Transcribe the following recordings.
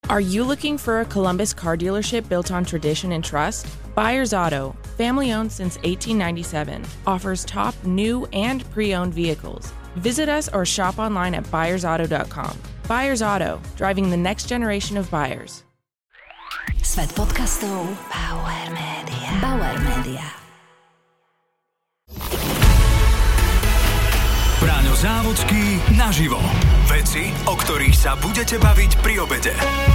Are you looking for a Columbus car dealership built on tradition and trust? Byers Auto, family-owned since 1897, offers top new and pre-owned vehicles. Visit us or shop online at buyersauto.com. Byers Auto, driving the next generation of buyers. Svet podcastov Bauer Media. Bauer Media. Braňo Závodský naživo. Veci, o ktorých sa budete baviť pri obede.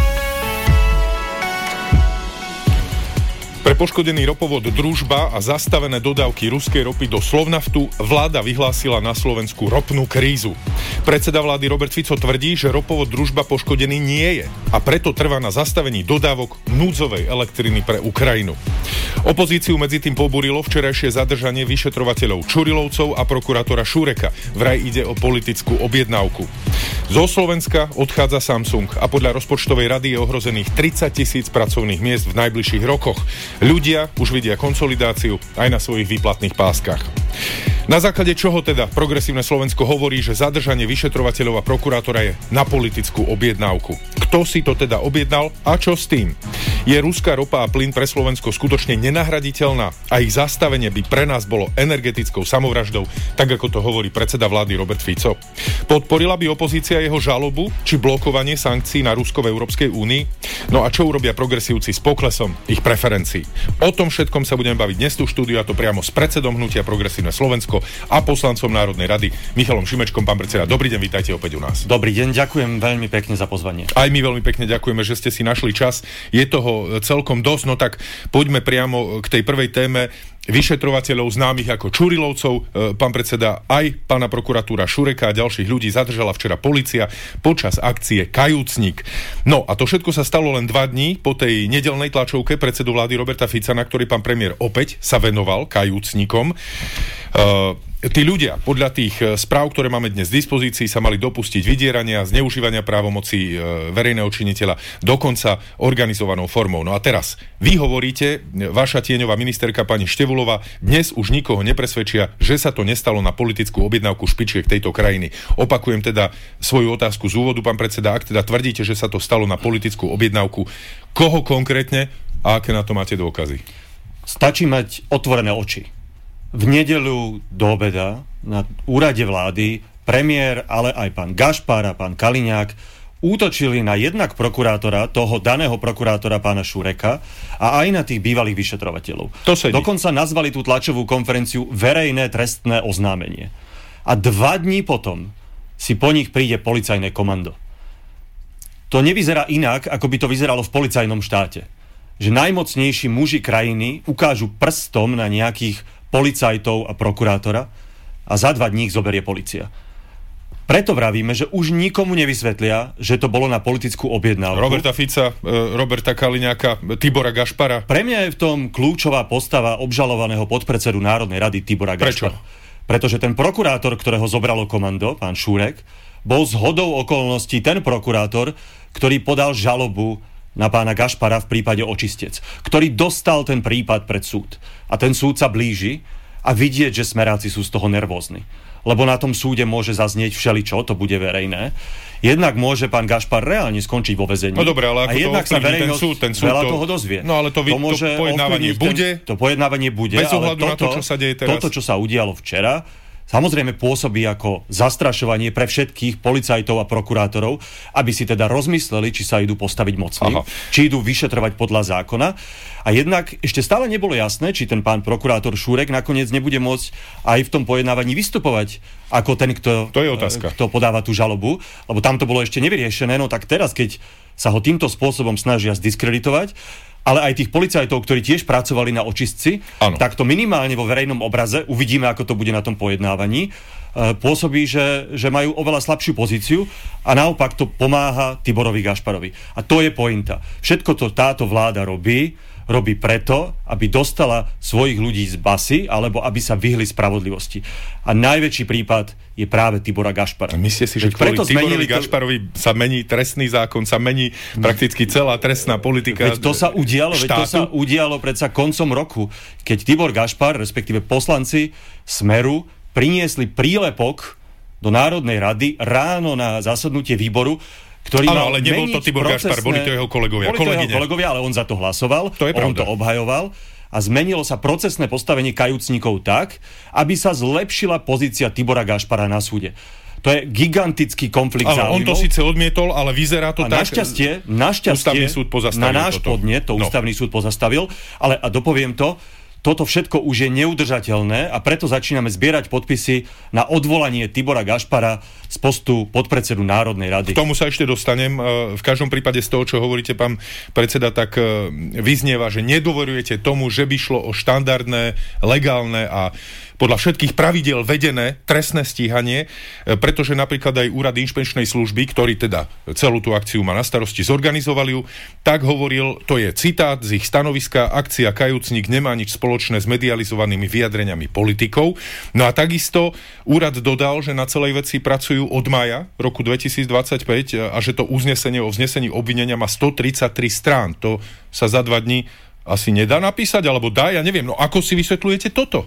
Pre poškodený ropovod Družba a zastavené dodávky ruskej ropy do Slovnaftu vláda vyhlásila na Slovensku ropnú krízu. Predseda vlády Robert Fico tvrdí, že ropovod Družba poškodený nie je a preto trvá na zastavení dodávok núdzovej elektriny pre Ukrajinu. Opozíciu medzi tým pobúrilo včerajšie zadržanie vyšetrovateľov Čurilovcov a prokurátora Šureka. Vraj ide o politickú objednávku. Zo Slovenska odchádza Samsung a podľa rozpočtovej rady je ohrozených 30 000 pracovných miest v najbližších rokoch. Ľudia už vidia konsolidáciu aj na svojich výplatných páskach. Na základe čoho teda Progresívne Slovensko hovorí, že zadržanie vyšetrovateľov a prokurátora je na politickú objednávku? Kto si to teda objednal a čo s tým? Je ruská ropa a plyn pre Slovensko skutočne nenahraditeľná a ich zastavenie by pre nás bolo energetickou samovraždou, tak ako to hovorí predseda vlády Robert Fico? Podporila by opozícia jeho žalobu či blokovanie sankcií na Rusko v Európskej únii? No a čo urobia progresívci s poklesom ich preferencií? O tom všetkom sa budeme baviť dnes tu v štúdiu, a to priamo s predsedom hnutia Progresívne Slovensko a poslancom Národnej rady Michalom Šimečkom. Pán predseda, dobrý deň, vítajte opäť u nás. Dobrý deň, ďakujem veľmi pekne za pozvanie. Aj my veľmi pekne ďakujeme, že ste si našli čas. Je toho celkom dosť, no tak poďme priamo k tej prvej téme vyšetrovateľov známych ako Čurilovcov. Pán predseda, aj pána prokuratúra Šureka a ďalších ľudí zadržala včera polícia počas akcie Kajúcnik. No a to všetko sa stalo len 2 dní po tej nedeľnej tlačovke predsedu vlády Roberta Fica, na ktorej pán premiér opäť sa venoval kajúcnikom. Tí ľudia, podľa tých správ, ktoré máme dnes v dispozícii, sa mali dopustiť vydierania, zneužívania právomoci verejného činiteľa, dokonca organizovanou formou. No a teraz, vy hovoríte, vaša tieňová ministerka pani Števulová, dnes už nikoho nepresvedčia, že sa to nestalo na politickú objednávku špičiek tejto krajiny. Opakujem teda svoju otázku z úvodu, pán predseda, ak teda tvrdíte, že sa to stalo na politickú objednávku, koho konkrétne a aké na to máte dôkazy? Stačí mať otvorené oči. V nedeľu do obeda na úrade vlády premiér, ale aj pán Gašpar a pán Kaliňák útočili na jednak prokurátora, toho daného prokurátora pána Šureka a aj na tých bývalých vyšetrovateľov. Dokonca nazvali tú tlačovú konferenciu verejné trestné oznámenie. A 2 dní potom si po nich príde policajné komando. To nevyzerá inak, ako by to vyzeralo v policajnom štáte. Že najmocnejší muži krajiny ukážu prstom na nejakých policajtov a prokurátora a za 2 dní ich zoberie polícia. Preto vravíme, že už nikomu nevysvetlia, že to bolo na politickú objednávku. Roberta Fica, Roberta Kaliňáka, Tibora Gašpara. Pre mňa je v tom kľúčová postava obžalovaného podpredsedu Národnej rady Tibora Gašpara. Prečo? Pretože ten prokurátor, ktorého zobralo komando, pán Šurek, bol zhodou okolností ten prokurátor, ktorý podal žalobu na pána Gašpara v prípade Očistec, ktorý dostal ten prípad pred súd. A ten súd sa blíži a vidieť, že smeráci sú z toho nervózni. Lebo na tom súde môže zaznieť všeličo, to bude verejné. Jednak môže pán Gašpar reálne skončiť vo väzení. No dobre, ale ako a jednak sa verejnosť ten súd veľa toho dozvie. No ale to pojednávanie bude. To pojednávanie bude, bez ohľadu na to, čo sa deje teraz. Toto, čo sa udialo včera, samozrejme pôsobí ako zastrašovanie pre všetkých policajtov a prokurátorov, aby si teda rozmysleli, či sa idú postaviť mocným, či idú vyšetrovať podľa zákona. A jednak ešte stále nebolo jasné, či ten pán prokurátor Šurek nakoniec nebude môcť aj v tom pojednávaní vystupovať ako ten, kto podáva tú žalobu, lebo tam to bolo ešte nevyriešené. No tak teraz, keď sa ho týmto spôsobom snažia zdiskreditovať, ale aj tých policajtov, ktorí tiež pracovali na očistci, tak to minimálne vo verejnom obraze, uvidíme, ako to bude na tom pojednávaní, pôsobí, že majú oveľa slabšiu pozíciu a naopak to pomáha Tiborovi Gašparovi. A to je pointa. Všetko to táto vláda robí preto, aby dostala svojich ľudí z basy, alebo aby sa vyhli spravodlivosti. A najväčší prípad je práve Tibora Gašpara. Myslíte si, že kvôli Tiborovi Gašparovi sa mení trestný zákon, sa mení prakticky celá trestná politika veď to sa udialo predsa koncom roku, keď Tibor Gašpar, respektíve poslanci Smeru, priniesli prílepok do Národnej rady ráno na zasadnutie výboru, ktorý mal ale nebol to Tibor Gašpar, boli to jeho kolegovia. Boli to jeho kolegovia, ale on za to hlasoval, on to obhajoval a zmenilo sa procesné postavenie kajúcnikov tak, aby sa zlepšila pozícia Tibora Gašpara na súde. To je gigantický konflikt záujmov. On to síce odmietol, ale vyzerá to tak. Našťastie Ústavný súd pozastavil na náš podnet to Ústavný súd pozastavil, ale a dopoviem to, toto všetko už je neudržateľné a preto začíname zbierať podpisy na odvolanie Tibora Gašpara z postu podpredsedu Národnej rady. K tomu sa ešte dostanem. V každom prípade z toho, čo hovoríte, pán predseda, tak vyznieva, že nedôverujete tomu, že by šlo o štandardné, legálne a podľa všetkých pravidiel vedené trestné stíhanie, pretože napríklad aj úrad inšpekčnej služby, ktorý teda celú tú akciu má na starosti, zorganizovali ju, tak hovoril, to je citát z ich stanoviska, akcia Kajúcnik nemá nič spoločné s medializovanými vyjadreniami politikov. No a takisto úrad dodal, že na celej veci pracujú od mája roku 2025 a že to uznesenie o vznesení obvinenia má 133 strán. To sa za 2 dní asi nedá napísať, alebo dá, ja neviem. No ako si vysvetľujete toto?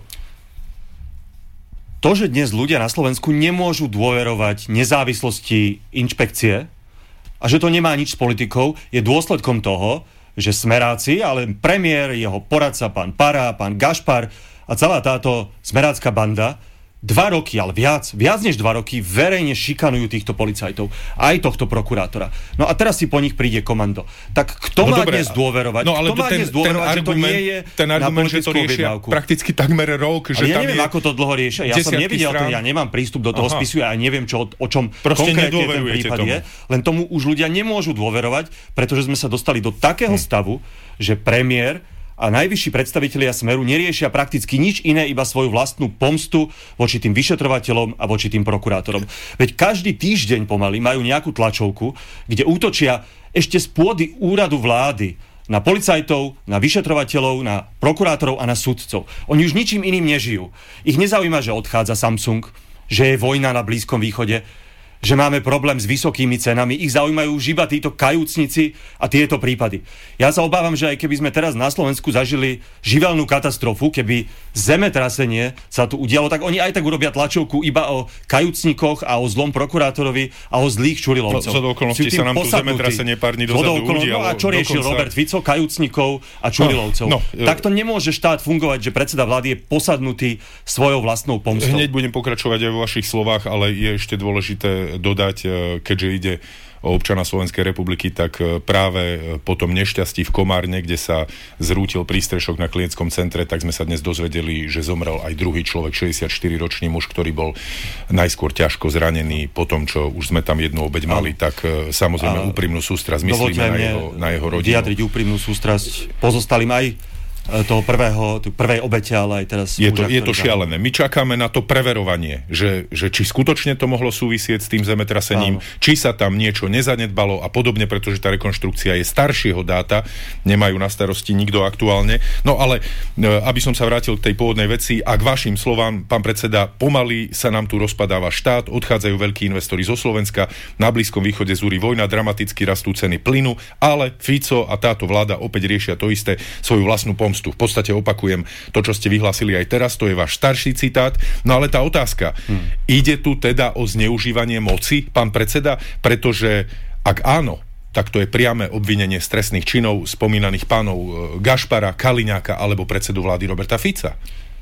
To, že dnes ľudia na Slovensku nemôžu dôverovať nezávislosti inšpekcie a že to nemá nič s politikou, je dôsledkom toho, že smeráci, ale premiér, jeho poradca, pán Para, pán Gašpar a celá táto smerácka banda 2 roky, ale viac než 2 roky verejne šikanujú týchto policajtov, aj tohto prokurátora. No a teraz si po nich príde komando. Tak kto má dnes dôverovať? No ale že to nie je ten argument, že to riešia prakticky takmer rok. Že ja neviem, ako to dlho riešia. Ja som nevidel ja nemám prístup do toho spisu a ja neviem, o čom konkrétne ten prípad je. Len tomu už ľudia nemôžu dôverovať, pretože sme sa dostali do takého stavu, že premiér a najvyšší predstavitelia Smeru neriešia prakticky nič iné, iba svoju vlastnú pomstu voči tým vyšetrovateľom a voči tým prokurátorom. Veď každý týždeň pomaly majú nejakú tlačovku, kde útočia ešte z pôdy úradu vlády na policajtov, na vyšetrovateľov, na prokurátorov a na sudcov. Oni už ničím iným nežijú. Ich nezaujíma, že odchádza Samsung, že je vojna na Blízkom východe, že máme problém s vysokými cenami. Ich zaujímajú už iba títo kajúcnici a tieto prípady. Ja sa obávam, že aj keby sme teraz na Slovensku zažili živelnú katastrofu, keby zemetrasenie sa tu udialo, tak oni aj tak urobia tlačovku iba o kajúcnikoch a o zlom prokurátorovi a o zlých Čurilovcov. No, zo okolností sa nám tu zemetrasenie pár dní dozadu udialo. No a čo riešil Robert Fico? Kajúcnikov a Čurilovcov. Takto nemôže štát fungovať, že predseda vlády je posadnutý svojou vlastnou pomstou. Hneď budem pokračovať aj vo vašich slovách, ale je ešte dôležité dodať, keďže ide o občana Slovenskej republiky, tak práve po tom nešťastí v Komárne, kde sa zrútil prístrešok na klientskom centre, tak sme sa dnes dozvedeli, že zomrel aj druhý človek, 64-ročný muž, ktorý bol najskôr ťažko zranený po tom, čo už sme tam jednu obeť mali, tak samozrejme úprimnú sústrasť myslíme na jeho rodinu. Vyjadriť úprimnú sústrasť pozostalým aj toho prvej obete, ale aj teraz... Je to šialené. My čakáme na to preverovanie, že či skutočne to mohlo súvisieť s tým zemetrasením, či sa tam niečo nezanedbalo a podobne, pretože tá rekonštrukcia je staršieho dáta, nemajú na starosti nikto aktuálne. No ale, aby som sa vrátil k tej pôvodnej veci a k vašim slovám, pán predseda, pomaly sa nám tu rozpadáva štát, odchádzajú veľkí investori zo Slovenska, na Blízkom východe zúri vojna, dramaticky rastú ceny plynu, ale Fico a táto vláda opäť riešia to isté, svoju vlastnú pomstu. V podstate opakujem to, čo ste vyhlásili aj teraz, to je váš starší citát. No ale tá otázka, ide tu teda o zneužívanie moci, pán predseda? Pretože ak áno, tak to je priame obvinenie z trestných činov spomínaných pánov Gašpara, Kaliňáka alebo predsedu vlády Roberta Fica.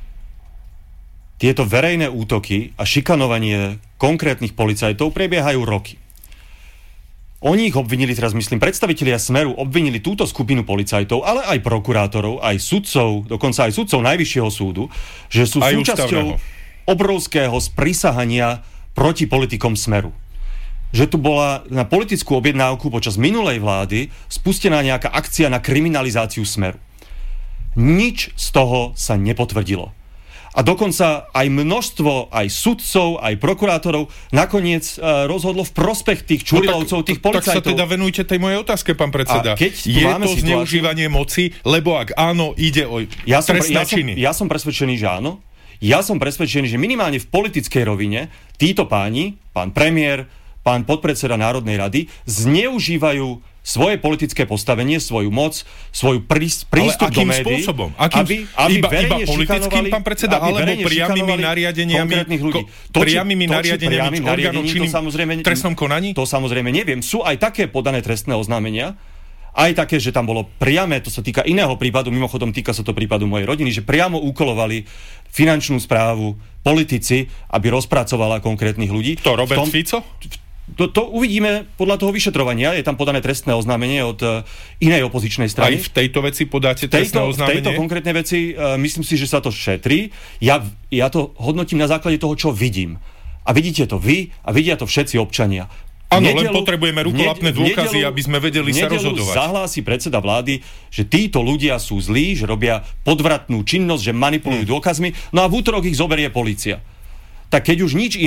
Tieto verejné útoky a šikanovanie konkrétnych policajtov prebiehajú roky. Oni ich obvinili, teraz myslím, predstavitelia Smeru obvinili túto skupinu policajtov, ale aj prokurátorov, aj sudcov, dokonca aj sudcov Najvyššieho súdu, že sú aj súčasťou obrovského sprisahania proti politikom Smeru. Že tu bola na politickú objednávku počas minulej vlády spustená nejaká akcia na kriminalizáciu Smeru. Nič z toho sa nepotvrdilo. A dokonca aj množstvo, aj sudcov, aj prokurátorov nakoniec rozhodlo v prospech tých Čurilovcov, tých policajtov. Tak sa teda venujte tej mojej otázke, pán predseda. Je to zneužívanie moci, lebo ak áno, ide o trestné činy? Ja som presvedčený, že áno. Ja som presvedčený, že minimálne v politickej rovine títo páni, pán premiér, pán podpredseda Národnej rady, zneužívajú svoje politické postavenie, svoju moc, svoju prístup do médií, spôsobom? Aby iba verejne politickým, pán predseda, alebo priamými nariadeniami priamými orgánov činným trestnom konaní? To samozrejme neviem. Sú aj také podané trestné oznámenia, aj také, že tam bolo priame, to sa týka iného prípadu, mimochodom týka sa to prípadu mojej rodiny, že priamo úkolovali finančnú správu politici, aby rozpracovala konkrétnych ľudí. To Robert Fico? To uvidíme podľa toho vyšetrovania. Je tam podané trestné oznámenie od inej opozičnej strany. Aj v tejto veci podáte trestné oznámenie? V tejto konkrétnej veci myslím si, že sa to šetrí. Ja to hodnotím na základe toho, čo vidím. A vidíte to vy a vidia to všetci občania. Áno, len potrebujeme rukolapné dôkazy, aby sme vedeli sa rozhodovať. Zahlási predseda vlády, že títo ľudia sú zlí, že robia podvratnú činnosť, že manipulujú dôkazmi, no a v útorok ich zoberie polícia. Tak keď už nič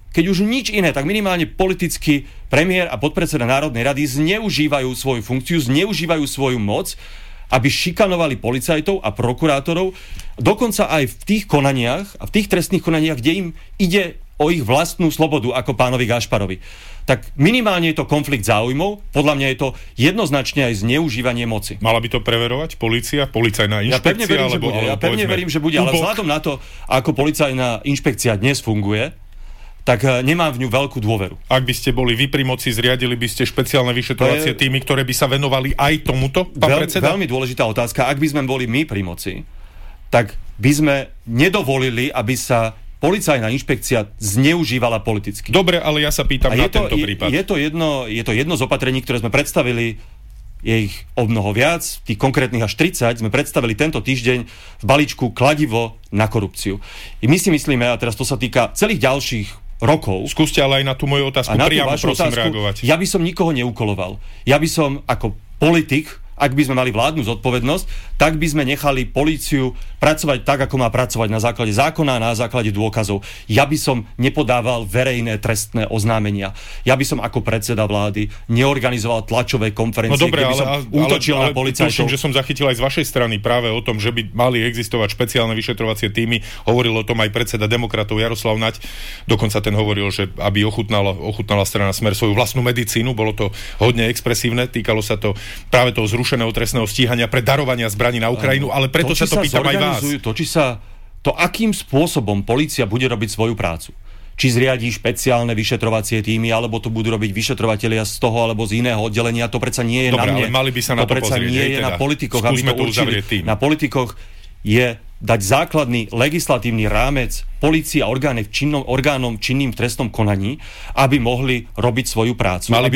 iné, tak minimálne politický premiér a podpredseda Národnej rady zneužívajú svoju funkciu, zneužívajú svoju moc, aby šikanovali policajtov a prokurátorov, dokonca aj v tých konaniach a v tých trestných konaniach, kde im ide o ich vlastnú slobodu, ako pánovi Gašparovi. Tak minimálne je to konflikt záujmov, podľa mňa je to jednoznačne aj zneužívanie moci. Mala by to preverovať polícia, policajná inšpekcia? Ja pevne verím, že bude, ale vzhľadom na to, ako policajná inšpekcia dnes funguje, tak nemám v ňu veľkú dôveru. Ak by ste boli vy pri moci, zriadili by ste špeciálne vyšetrovacie týmy, ktoré by sa venovali aj tomuto, pán predseda? Veľmi dôležitá otázka. Ak by sme boli my pri moci, tak by sme nedovolili, aby sa policajná inšpekcia zneužívala politicky. Dobre, ale ja sa pýtam na tento prípad. Je to jedno z opatrení, ktoré sme predstavili, je ich o mnoho viac, tých konkrétnych až 30, sme predstavili tento týždeň v balíčku Kladivo na korupciu. I my si myslíme, a teraz to sa týka celých ďalších rokov. Skúste ale aj na tú moju otázku priamo prosím reagovať. Ja by som nikoho neukoloval. Ja by som ako politik, ak by sme mali vládnu zodpovednosť, tak by sme nechali políciu pracovať tak, ako má pracovať na základe zákona a na základe dôkazov. Ja by som nepodával verejné trestné oznámenia. Ja by som ako predseda vlády neorganizoval tlačové konferencie, kde by som útočil na policajtov. Tuším, že som zachytil aj z vašej strany práve o tom, že by mali existovať špeciálne vyšetrovacie týmy. Hovoril o tom aj predseda demokratov Jaroslav Naď. Dokonca ten hovoril, že aby ochutnala strana Smer svoju vlastnú medicínu. Bolo to hodne expresívne. Týkalo sa to práve toho zrušeného trestného stíhania pre darovania zbraní na Ukrajinu, ale preto sa to pýtam aj vás. To, akým spôsobom polícia bude robiť svoju prácu. Či zriadí špeciálne vyšetrovacie týmy, alebo to budú robiť vyšetrovatelia z toho alebo z iného oddelenia, to predsa nie je na mne. Ale mali by sa na to pozrieť. Nie je na politikoch, aby to určili. Na politikoch je dať základný legislatívny rámec polícii a orgánom činným v trestnom konaní, aby mohli robiť svoju prácu. Mali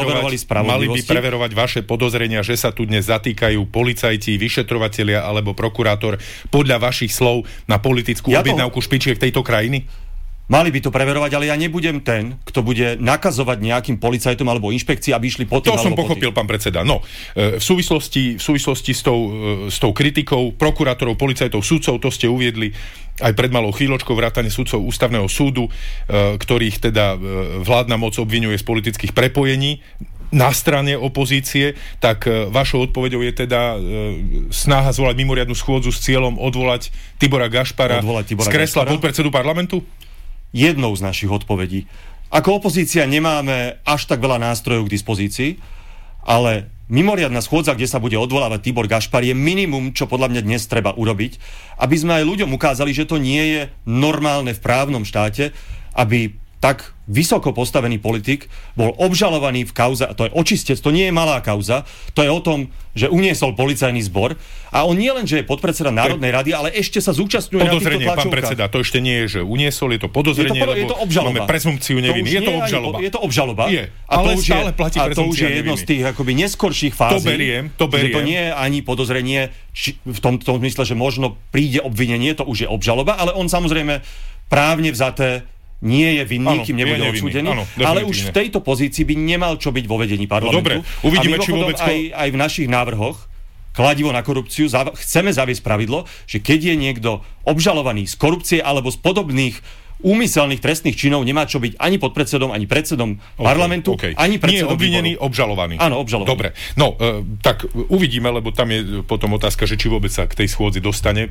by preverovať vaše podozrenia, že sa tu dnes zatýkajú policajti, vyšetrovatelia alebo prokurátor podľa vašich slov na politickú objednávku špičiek tejto krajiny? Mali by to preverovať, ale ja nebudem ten, kto bude nakazovať nejakým policajtom alebo inšpekcii, aby išli po tým. To som pochopil, pán predseda. No, v súvislosti s tou kritikou prokurátorov, policajtov, sudcov, to ste uviedli aj pred malou chvíľočkou, vrátane sudcov Ústavného súdu, ktorých teda vládna moc obviňuje z politických prepojení na strane opozície, tak vašou odpoveďou je teda snaha zvolať mimoriadnu schôdzu s cieľom odvolať Tibora Gašpara z kresla podpredsedu parlamentu? Jednou z našich odpovedí. Ako opozícia nemáme až tak veľa nástrojov k dispozícii, ale mimoriadna schôdza, kde sa bude odvolávať Tibor Gašpar, je minimum, čo podľa mňa dnes treba urobiť, aby sme aj ľuďom ukázali, že to nie je normálne v právnom štáte, aby tak vysoko postavený politik bol obžalovaný v kauze, a to je očistec, to nie je malá kauza, to je o tom, že uniesol policajný zbor a on nie len, že je podpredseda Národnej rady, ale ešte sa zúčastňuje na týchto tlačovkách. Pán predseda, to ešte nie je, že uniesol, je to podozrenie, je to obžaloba. Máme prezumpciu neviny. Je to obžaloba. Je to obžaloba. Je, ale stále platí prezumcia neviny. A to už je jedno z tých akoby neskorších fází. To beriem. Že to nie je ani podozrenie v tom zmysle, že možno príde obvinenie, to už je obžaloba, ale on samozrejme právne vzaté nie je vinný, kým nebude odsúdený, ale už v tejto pozícii by nemal čo byť vo vedení parlamentu. Dobre, uvidíme, či vôbec aj v našich návrhoch Kladivo na korupciu chceme zaviesť pravidlo, že keď je niekto obžalovaný z korupcie alebo z podobných úmyselných trestných činov nemá čo byť ani podpredsedom, ani predsedom parlamentu, ani predsedom obvinený, obžalovaný. Áno, obžalovaný. Dobre, no, tak uvidíme, lebo tam je potom otázka, že či vôbec sa k tej schôdzi dostane.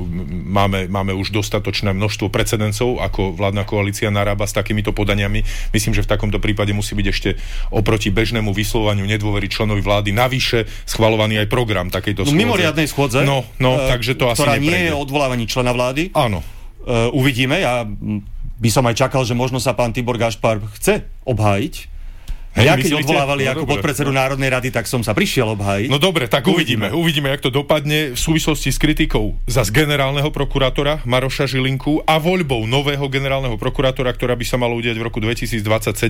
Máme už dostatočné množstvo precedencov, ako vládna koalícia narába s takýmito podaniami. Myslím, že v takomto prípade musí byť ešte oproti bežnému vyslovaniu nedôvery členovi vlády navyše schvaľovaný aj program takejto schôdze. Mimoriadnej schôdze, takže to asi ktorá neprejde. nie je odvolávaní člena vlády. Áno. Uvidíme, ja by som aj čakal, že možno sa pán Tibor Gašpar chce obhájiť. Ja keď odvolávali ako podpredsedu Národnej rady, tak som sa prišiel obhájiť. No dobre, tak uvidíme, jak to dopadne v súvislosti s kritikou zas generálneho prokurátora Maroša Žilinku a voľbou nového generálneho prokurátora, ktorá by sa mala udiať v roku 2027.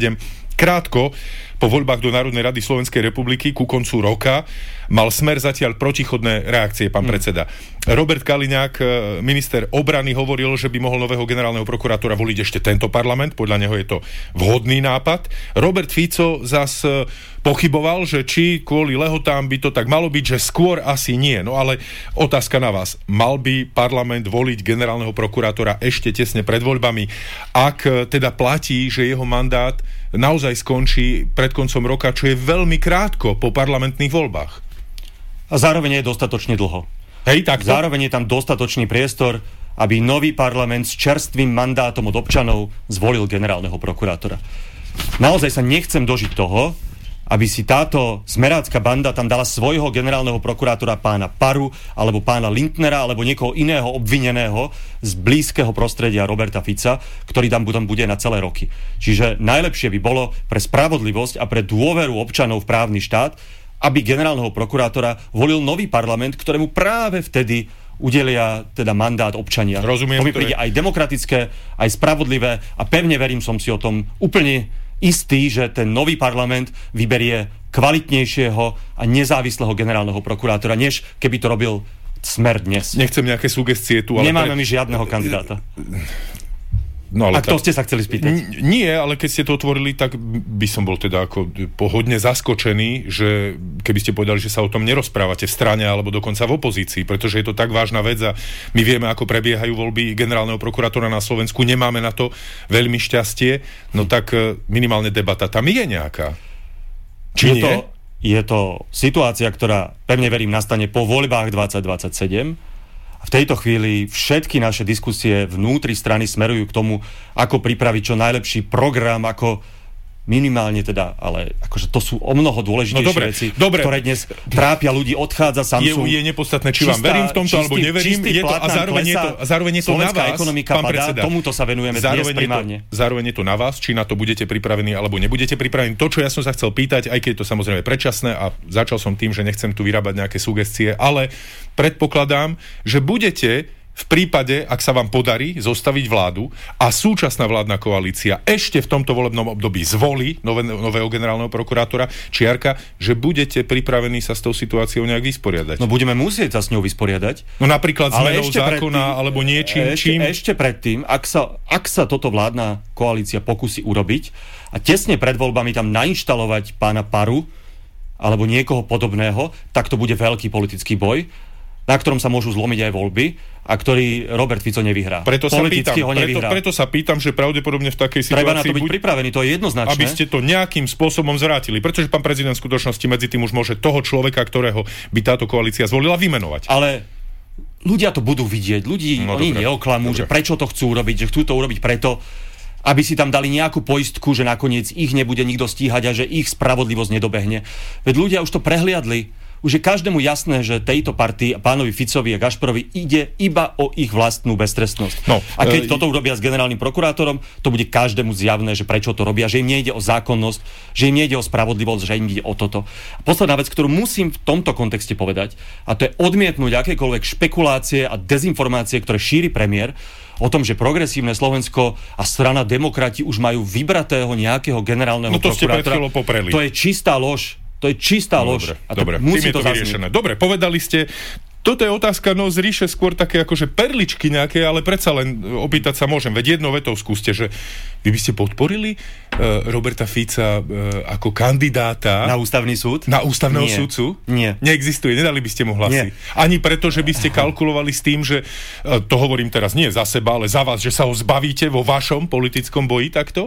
Krátko po voľbách do Národnej rady Slovenskej republiky ku koncu roka mal Smer zatiaľ protichodné reakcie, pán predseda. Robert Kaliňák, minister obrany, hovoril, že by mohol nového generálneho prokurátora voliť ešte tento parlament, podľa neho je to vhodný nápad. Robert Fico zas pochyboval, že či kvôli lehotám by to tak malo byť, že skôr asi nie. No ale otázka na vás. Mal by parlament voliť generálneho prokurátora ešte tesne pred voľbami, ak teda platí, že jeho mandát naozaj skončí pred koncom roka, čo je veľmi krátko po parlamentných voľbách? A zároveň je dostatočne dlho. Hej, takto? Zároveň je tam dostatočný priestor, aby nový parlament s čerstvým mandátom od občanov zvolil generálneho prokurátora. Naozaj sa nechcem dožiť toho, aby si táto smerácka banda tam dala svojho generálneho prokurátora pána Paru, alebo pána Lindnera, alebo niekoho iného obvineného z blízkeho prostredia Roberta Fica, ktorý tam bude na celé roky. Čiže najlepšie by bolo pre spravodlivosť a pre dôveru občanov v právny štát, aby generálneho prokurátora volil nový parlament, ktorému práve vtedy udelia teda mandát občania. Rozumiem, to mi príde aj demokratické, aj spravodlivé a pevne verím, som si o tom úplne istý, že ten nový parlament vyberie kvalitnejšieho a nezávislého generálneho prokurátora, než keby to robil Smer dnes. Nechcem nejaké sugestie tu, ale... Nemáme my žiadneho kandidáta. No, ale a to ste sa chceli spýtať? Nie, ale keď ste to otvorili, tak by som bol teda ako pohodne zaskočený, že keby ste povedali, že sa o tom nerozprávate v strane alebo dokonca v opozícii, pretože je to tak vážna vec a my vieme, ako prebiehajú voľby generálneho prokurátora na Slovensku, nemáme na to veľmi šťastie, no tak minimálne debata tam je nejaká. Či nie? Je to situácia, ktorá, pevne verím, nastane po voľbách 2027. V tejto chvíli všetky naše diskusie vnútri strany smerujú k tomu, ako pripraviť čo najlepší program, ako minimálne teda, ale akože to sú o mnoho dôležitejšie veci, ktoré dnes trápia ľudí, odchádza Samsung. Je nepodstatné, či vám verím v tomto, alebo neverím. Je to, a zároveň je to na vás, pán predseda. Tomuto sa venujeme dnes primárne. Zároveň je to na vás, či na to budete pripravení, alebo nebudete pripravení. To, čo ja som sa chcel pýtať, aj keď je to samozrejme predčasné a začal som tým, že nechcem tu vyrábať nejaké sugestie, ale predpokladám, že budete v prípade, ak sa vám podarí zostaviť vládu a súčasná vládna koalícia ešte v tomto volebnom období zvolí nového generálneho prokurátora, čiarka, že budete pripravení sa s tou situáciou nejak vysporiadať. No budeme musieť sa s ňou vysporiadať. No napríklad zmenou zákona alebo niečím. Ešte predtým, ak sa toto vládna koalícia pokusí urobiť a tesne pred voľbami tam nainštalovať pána Paru alebo niekoho podobného, tak to bude veľký politický boj, na ktorom sa môžu zlomiť aj voľby a ktorý Robert Fico nevyhrá. Preto sa pýtam, že pravdepodobne v takej situácii... Treba na to byť pripravený, to je jednoznačné. Aby ste to nejakým spôsobom zvrátili, pretože pán prezident v skutočnosti medzi tým už môže toho človeka, ktorého by táto koalícia zvolila, vymenovať. Ale ľudia to budú vidieť, oni neoklamú, že prečo to chcú urobiť, že chcú to urobiť preto, aby si tam dali nejakú poistku, že nakoniec ich nebude nikto stíhať a že ich spravodlivosť nedobehne. Veď ľudia už to prehliadli. Už je každému jasné, že tejto partii, pánovi Ficovi a Gašparovi ide iba o ich vlastnú beztrestnosť. No, a keď toto urobia s generálnym prokurátorom, to bude každému zjavné, že prečo to robia, že im nejde o zákonnosť, že im nejde o spravodlivosť, že im ide o toto. A posledná vec, ktorú musím v tomto kontexte povedať, a to je odmietnúť akékoľvek špekulácie a dezinformácie, ktoré šíri premiér o tom, že progresívne Slovensko a strana Demokrati už majú vybratého nejakého generálneho prokurátora. To ste pred chvíľou popreli. To je čistá lož. To je čistá lož. Dobre, tým je to vyriešené. Dobre, povedali ste, Toto je otázka, z ríše skôr také akože perličky nejaké, ale predsa len opýtať sa môžem. Veď jednou vetou skúste, že vy by ste podporili Roberta Fica ako kandidáta na ústavný súd? Na ústavného súdcu? Nie. Neexistuje, nedali by ste mu hlasy. Nie. Ani preto, že by ste kalkulovali s tým, že to hovorím teraz nie za seba, ale za vás, že sa ho zbavíte vo vašom politickom boji takto?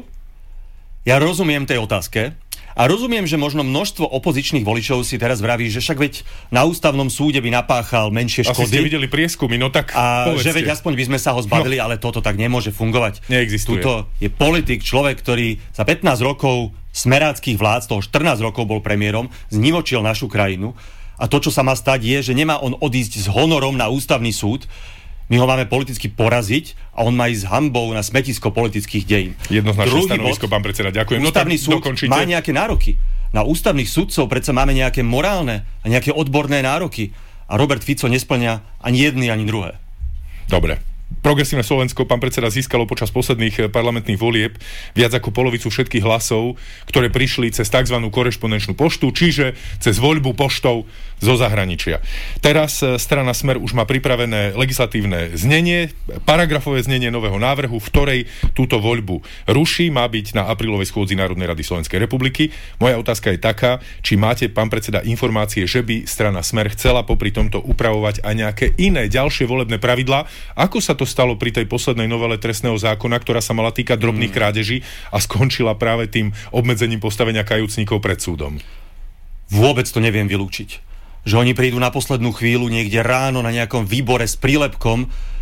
Ja rozumiem tej otázke. A rozumiem, že možno množstvo opozičných voličov si teraz vraví, že však veď na ústavnom súde by napáchal menšie škody. Asi ste videli prieskumy, no tak a povedzte. Že veď aspoň by sme sa ho zbavili, ale toto tak nemôže fungovať. Neexistuje. Tuto je politik, človek, ktorý za 15 rokov smeráckých vlád, z toho 14 rokov bol premiérom, znivočil našu krajinu. A to, čo sa má stať, je, že nemá on odísť s honorom na ústavný súd. My ho máme politicky poraziť a on má ísť s hanbou na smetisko politických dejín. Jednoznačné stanovisko, pán predseda, ďakujem. Ústavný súd má nejaké nároky. Na ústavných sudcov predsa máme nejaké morálne a nejaké odborné nároky. A Robert Fico nesplňa ani jedny, ani druhé. Dobre. Progresívne Slovensko, pán predseda, získalo počas posledných parlamentných volieb viac ako polovicu všetkých hlasov, ktoré prišli cez tzv. Korešpondenčnú poštu, čiže cez voľbu poštou zo zahraničia. Teraz strana Smer už má pripravené legislatívne znenie, paragrafové znenie nového návrhu, v ktorej túto voľbu ruší, má byť na aprílovej schôdzi Národnej rady Slovenskej republiky. Moja otázka je taká, či máte, pán predseda, informácie, že by strana Smer chcela popri tomto upravovať aj nejaké iné ďalšie volebné pravidlá, ako sa to stalo pri tej poslednej novele trestného zákona, ktorá sa mala týkať drobných krádeží a skončila práve tým obmedzením postavenia kajúcnikov pred súdom. Vôbec to neviem vylúčiť. Že oni prídu na poslednú chvíľu niekde ráno na nejakom výbore s prílepkom,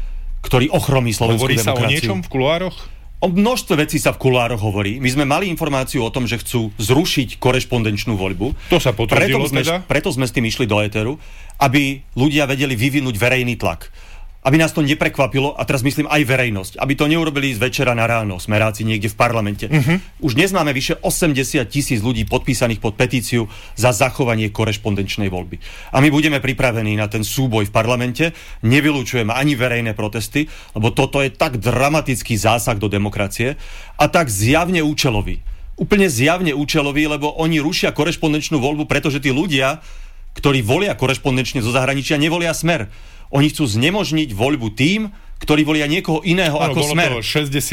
ktorý ochromí slovenskú demokraciu. Hovorí sa o niečom v kuloároch? O množstve vecí sa v kuloároch hovorí. My sme mali informáciu o tom, že chcú zrušiť korešpondenčnú voľbu. To sa potvrdilo Preto sme s tým išli do éteru, aby ľudia vedeli vyvinúť verejný tlak. Aby nás to neprekvapilo, a teraz myslím aj verejnosť, aby to neurobili z večera na ráno smeráci niekde v parlamente. Už dnes máme vyše 80 000 ľudí podpísaných pod petíciu za zachovanie korešpondenčnej voľby. A my budeme pripravení na ten súboj v parlamente, nevylučujeme ani verejné protesty, lebo toto je tak dramatický zásah do demokracie a tak zjavne účelový. Úplne zjavne účelový, lebo oni rušia korešpondenčnú voľbu, pretože tí ľudia, ktorí volia korešpondenčne zo zahraničia, nevolia Smer. Oni chcú znemožniť voľbu tým, ktorí volia niekoho iného ako Smer. Bolo to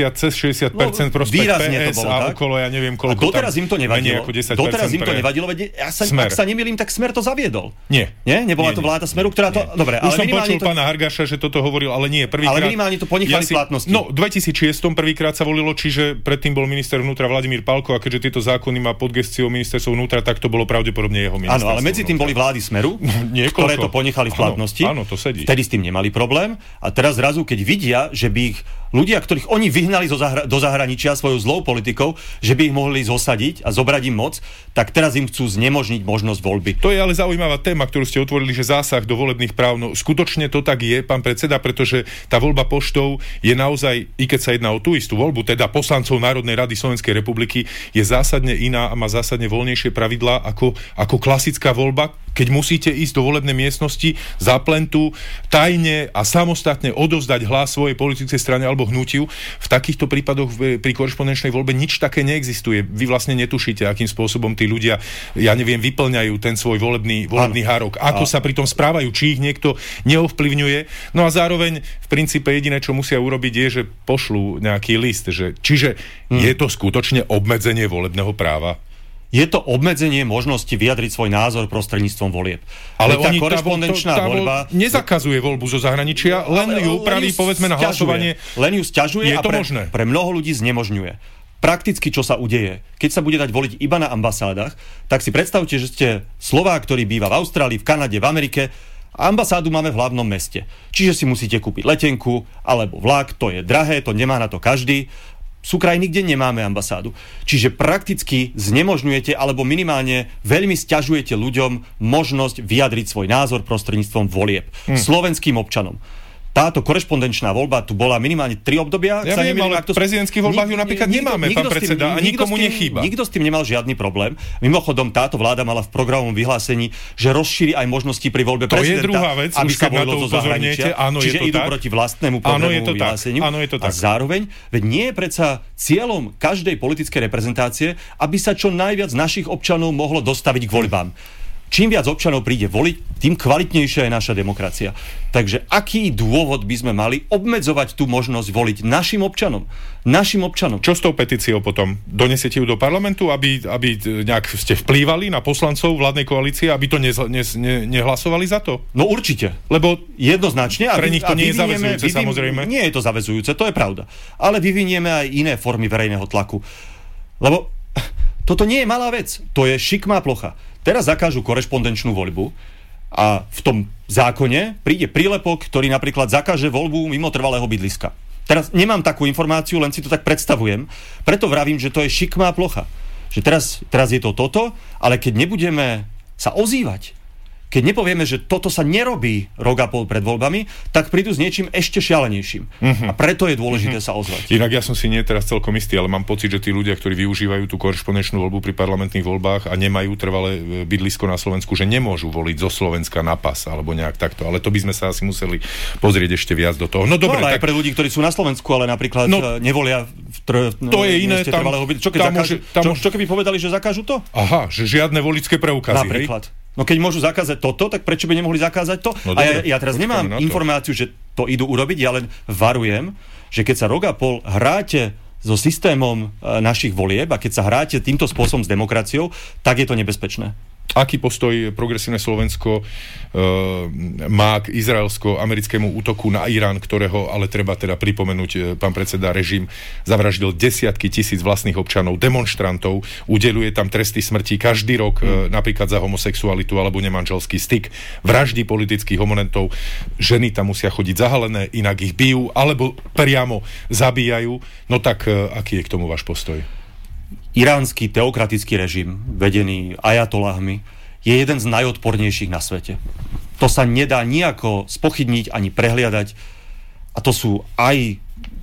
60% prospekt PS a okolo, ja neviem koľko. A doteraz im to nevadilo. Doteraz im to nevadilo, veď ak sa nemýlim, tak Smer to zaviedol. Nie? Nebola to vláda Smeru, ktorá to... Dobre, ale už som počul pána Hargaša, že toto hovoril, ale nie, prvýkrát. Ale minimálne to ponechali v platnosti. No, v 2006 prvýkrát sa volilo, čiže predtým bol minister vnútra Vladimír Pálko a keďže tieto zákony má pod gesciou ministerstvo vnútra, tak to bolo pravdepodobne jeho ministerstvo. Áno, ale medzi tým boli vlády Smeru, ktoré to ponechali v platnosti. Áno, to sedí. Vtedy s tým nemali problém a teraz zrazu, keď vidia, že by ich ľudia, ktorých oni vyhnali do zahraničia svojou zlou politikou, že by ich mohli zosadiť a zobrať im moc, tak teraz im chcú znemožniť možnosť voľby. To je ale zaujímavá téma, ktorú ste otvorili, že zásah do volebných práv. No, skutočne to tak je, pán predseda, pretože tá voľba poštou je naozaj, i keď sa jedná o tú istú voľbu, teda poslancov Národnej rady Slovenskej republiky, je zásadne iná a má zásadne voľnejšie pravidlá ako klasická voľba, keď musíte ísť do volebnej miestnosti za plentu, tajne a samostatne odovzdať hlas svojej politickej strane alebo hnutiu. V takýchto prípadoch pri korešpondenčnej voľbe nič také neexistuje. Vy vlastne netušíte, akým spôsobom tí ľudia, ja neviem, vyplňajú ten svoj volebný hárok. Ako sa pri tom správajú, či ich niekto neovplyvňuje. No a zároveň v princípe jediné, čo musia urobiť, je, že pošlú nejaký list. Čiže je to skutočne obmedzenie volebného práva? Je to obmedzenie možnosti vyjadriť svoj názor prostredníctvom volieb. Ale tá korešpondenčná voľba nezakazuje voľbu zo zahraničia, len ju upraví, povedzme, na hlasovanie. Len ju sťažuje a pre mnoho ľudí znemožňuje. Prakticky, čo sa udeje, keď sa bude dať voliť iba na ambasádach, tak si predstavte, že ste Slovák, ktorý býva v Austrálii, v Kanade, v Amerike, a ambasádu máme v hlavnom meste. Čiže si musíte kúpiť letenku alebo vlak, to je drahé, to nemá na to každý. Sú krajiny, kde nemáme ambasádu. Čiže prakticky znemožňujete alebo minimálne veľmi sťažujete ľuďom možnosť vyjadriť svoj názor prostredníctvom volieb slovenským občanom. Táto korešpondenčná voľba tu bola minimálne 3 obdobia. Ja viem, ale v prezidentských voľbách ju napríklad nemáme, pán predseda, a nikomu nechýba. Nikto s tým nemal žiadny problém. Mimochodom, táto vláda mala v programovom vyhlásení, že rozšíri aj možnosti pri voľbe prezidenta, to je druhá vec, aby sa volilo zo zahraničia. Čiže idú proti vlastnému programovému vyhláseniu. A zároveň, veď nie je predsa cieľom každej politickej reprezentácie, aby sa čo najviac našich občanov mohlo dostaviť k voľbám. čím viac občanov príde voliť, tým kvalitnejšia je naša demokracia. Takže aký dôvod by sme mali obmedzovať tú možnosť voliť našim občanom? Čo s tou petíciou potom? Donesiete ju do parlamentu, aby nejak ste vplývali na poslancov vládnej koalície, aby to nehlasovali za to? No určite. Lebo jednoznačne. Pre nich to nie je zaväzujúce, samozrejme. Nie je to zaväzujúce, to je pravda. Ale vyvinieme aj iné formy verejného tlaku. Lebo toto nie je malá vec. To je šikmá plocha. Teraz zakážu korešpondenčnú voľbu a v tom zákone príde prílepok, ktorý napríklad zakáže voľbu mimo trvalého bydliska. Teraz nemám takú informáciu, len si to tak predstavujem. Preto vravím, že to je šikmá plocha. Že teraz je to toto, ale keď nebudeme sa ozývať, keď nepovieme, že toto sa nerobí rok a pol pred voľbami, tak prídu s niečím ešte šialenejším. A preto je dôležité sa ozvať. Inak ja som si nie teraz celkom istý, ale mám pocit, že tí ľudia, ktorí využívajú tú korešpondenčnú voľbu pri parlamentných voľbách a nemajú trvalé bydlisko na Slovensku, že nemôžu voliť zo Slovenska na pas alebo nejak takto. Ale to by sme sa asi museli pozrieť ešte viac do toho. No dobre, ale aj pre ľudí, ktorí sú na Slovensku, ale napríklad nevolia to je iné, čo keby povedali, že zakážu to? Aha, že žiadne voličské preukazy. Napríklad. No keď môžu zakázať toto, tak prečo by nemohli zakázať to? No a ja teraz nemám informáciu, že to idú urobiť, ja len varujem, že keď sa rok a pol hráte so systémom našich volieb a keď sa hráte týmto spôsobom s demokraciou, tak je to nebezpečné. Aký postoj Progresívne Slovensko má k izraelsko-americkému útoku na Irán, ktorého, ale treba teda pripomenúť, pán predseda, režim zavraždil desiatky tisíc vlastných občanov, demonštrantov, udeľuje tam tresty smrti každý rok, napríklad za homosexualitu alebo nemanželský styk, vraždí politických oponentov, ženy tam musia chodiť zahalené, inak ich bijú, alebo priamo zabíjajú. No tak, aký je k tomu váš postoj? Iránsky teokratický režim, vedený ajatolahmi, je jeden z najodpornejších na svete. To sa nedá nejako spochybniť ani prehliadať. A to sú aj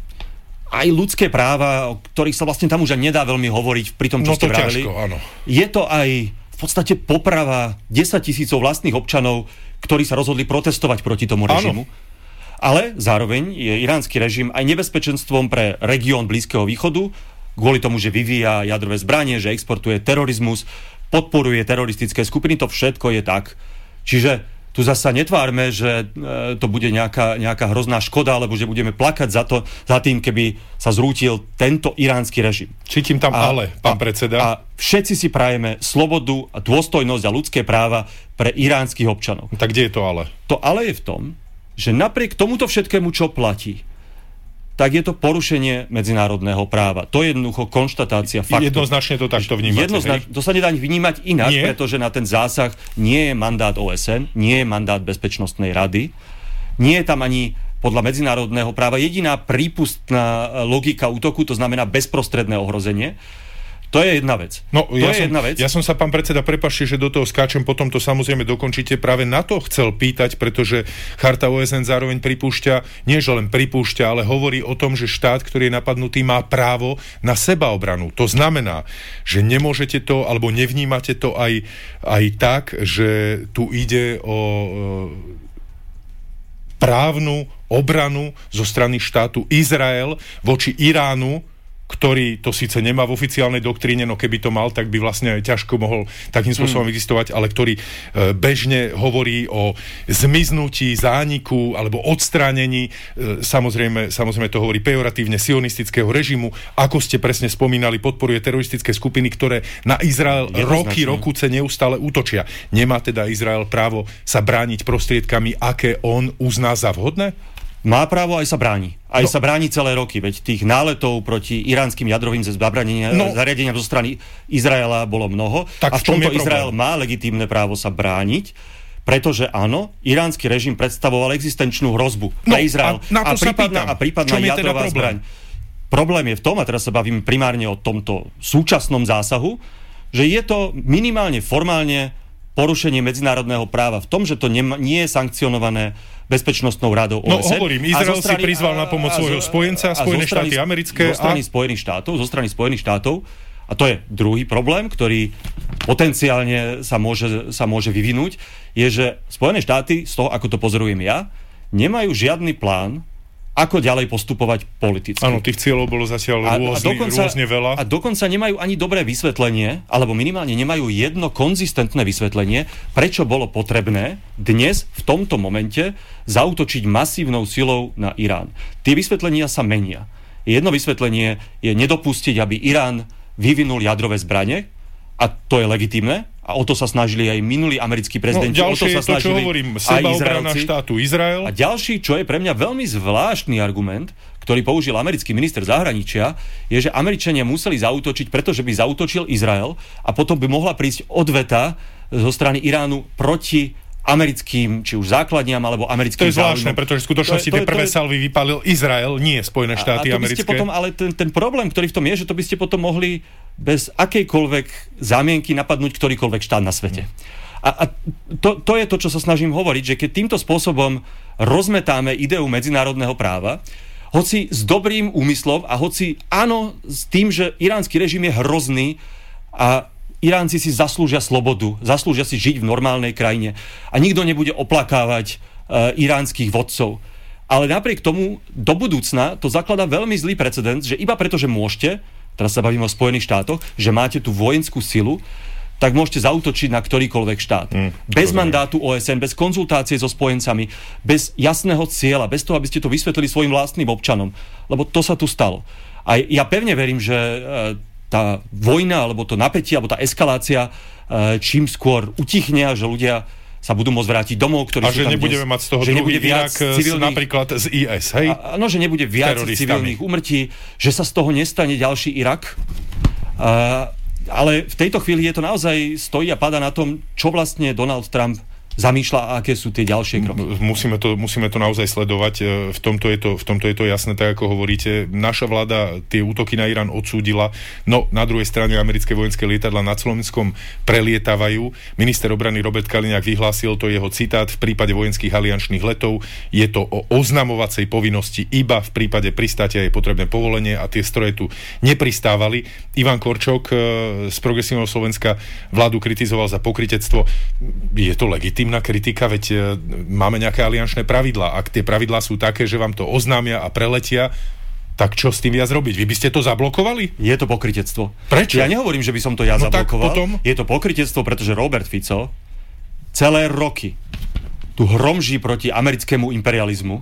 ľudské práva, o ktorých sa vlastne tam už nedá veľmi hovoriť pri tom, čo ste vraveli. Ťažko, áno. Je to aj v podstate poprava 10 000 vlastných občanov, ktorí sa rozhodli protestovať proti tomu režimu. Áno. Ale zároveň je iránsky režim aj nebezpečenstvom pre región Blízkeho východu, kvôli tomu, že vyvíja jadrové zbranie, že exportuje terorizmus, podporuje teroristické skupiny, to všetko je tak. Čiže tu zasa netvárme, že to bude nejaká hrozná škoda, alebo že budeme plakať za tým, keby sa zrútil tento iránsky režim. Cítim tam ale, pán predseda. A všetci si prajeme slobodu a dôstojnosť a ľudské práva pre iránskych občanov. Tak kde je to ale? To ale je v tom, že napriek tomuto všetkému, čo platí, tak je to porušenie medzinárodného práva. To je jednoducho konštatácia faktu. Jednoznačne to takto vnímate. To sa nedá vnímať inak, pretože na ten zásah nie je mandát OSN, nie je mandát Bezpečnostnej rady, nie je tam ani podľa medzinárodného práva jediná prípustná logika útoku, to znamená bezprostredné ohrozenie. To je jedna vec. Ja som sa, pán predseda, prepáčte, že do toho skáčem, potom to samozrejme dokončíte. Práve na to chcel pýtať, pretože Charta OSN zároveň pripúšťa, nie že len pripúšťa, ale hovorí o tom, že štát, ktorý je napadnutý, má právo na sebaobranu. To znamená, že nemôžete to, alebo nevnímate to aj tak, že tu ide o právnu obranu zo strany štátu Izrael voči Iránu, ktorý to síce nemá v oficiálnej doktríne, no keby to mal, tak by vlastne ťažko mohol takým spôsobom existovať, ale ktorý bežne hovorí o zmiznutí, zániku alebo odstránení, samozrejme to hovorí pejoratívne, sionistického režimu, ako ste presne spomínali, podporuje teroristické skupiny, ktoré na Izrael rokuce neustále útočia. Nemá teda Izrael právo sa brániť prostriedkami, aké on uzná za vhodné? Má právo, aj sa bráni. Sa bráni celé roky, veď tých náletov proti iránskym jadrovým zariadeniam zo strany Izraela bolo mnoho. Tak a v tomto Izrael má legitímne právo sa brániť, pretože áno, iránsky režim predstavoval existenčnú hrozbu pre Izrael. A prípadná jadrová zbraň. Problém je v tom, a teraz sa bavím primárne o tomto súčasnom zásahu, že je to minimálne formálne porušenie medzinárodného práva v tom, že to nie je sankcionované Bezpečnostnou radou OSN. No hovorím, Izrael si prizval na pomoc svojho spojenca, Spojené štáty americké. Zo strany Spojených štátov. A to je druhý problém, ktorý potenciálne sa môže vyvinúť, je, že Spojené štáty, z toho, ako to pozorujem ja, nemajú žiadny plán, ako ďalej postupovať politicky. Áno, tých cieľov bolo zatiaľ rôzne veľa. A dokonca nemajú ani dobré vysvetlenie, alebo minimálne nemajú jedno konzistentné vysvetlenie, prečo bolo potrebné dnes, v tomto momente, zaútočiť masívnou silou na Irán. Tie vysvetlenia sa menia. Jedno vysvetlenie je nedopustiť, aby Irán vyvinul jadrové zbrane, a to je legitímne, a o to sa snažili aj minulí americkí prezidenti, o to sa snažili aj Izraelci. Štátu Izrael. A ďalší, čo je pre mňa veľmi zvláštny argument, ktorý použil americký minister zahraničia, je, že Američania museli zaútočiť, pretože by zaútočil Izrael a potom by mohla prísť odveta zo strany Iránu proti americkým, či už základniam, alebo americkým záujmom. To je zvláštne, pretože v skutočnosti tie prvé salvy vypálil Izrael, nie Spojené štáty americké. Potom, ale ten problém, ktorý v tom je, že to by ste potom mohli bez akejkoľvek zámienky napadnúť ktorýkoľvek štát na svete. A to je to, čo sa snažím hovoriť, že keď týmto spôsobom rozmetáme ideu medzinárodného práva, hoci s dobrým úmyslom a hoci áno s tým, že iránsky režim je hrozný a Iránci si zaslúžia slobodu, zaslúžia si žiť v normálnej krajine a nikto nebude oplakávať iránskych vodcov. Ale napriek tomu do budúcna to zakladá veľmi zlý precedens, že iba preto, že môžete, teraz sa bavíme o Spojených štátoch, že máte tú vojenskú silu, tak môžete zaútočiť na ktorýkoľvek štát. Bez mandátu OSN, bez konzultácie so spojencami, bez jasného cieľa, bez toho, aby ste to vysvetlili svojim vlastným občanom. Lebo to sa tu stalo. A ja pevne verím, že tá vojna, alebo to napätie, alebo tá eskalácia čím skôr utichne a že ľudia sa budú môcť vrátiť domov, ktorí sú tam dnes. A že nebudeme mať z toho druhý Irak napríklad z IS, hej? Áno, že nebude viac civilných úmrtí, že sa z toho nestane ďalší Irak. Ale v tejto chvíli je to naozaj stojí a padá na tom, čo vlastne Donald Trump zamýšľa a aké sú tie ďalšie kroky. Musíme to naozaj sledovať. V tomto je to jasné, tak ako hovoríte. Naša vláda tie útoky na Irán odsúdila, no na druhej strane americké vojenské lietadlá nad Slovenskom prelietávajú. Minister obrany Robert Kaliňák vyhlásil, to jeho citát, v prípade vojenských aliančných letov je to o oznamovacej povinnosti, iba v prípade pristátia je potrebné povolenie a tie stroje tu nepristávali. Ivan Korčok z Progresívneho Slovenska vládu kritizoval za pokrytectvo. Je to legitímne kritika, veď máme nejaké aliančné pravidlá. Ak tie pravidlá sú také, že vám to oznámia a preletia, tak čo s tým viac robiť? Vy by ste to zablokovali? Je to pokrytectvo. Prečo? Ja nehovorím, že by som to zablokoval. Potom... Je to pokrytectvo, pretože Robert Fico celé roky tu hromží proti americkému imperializmu.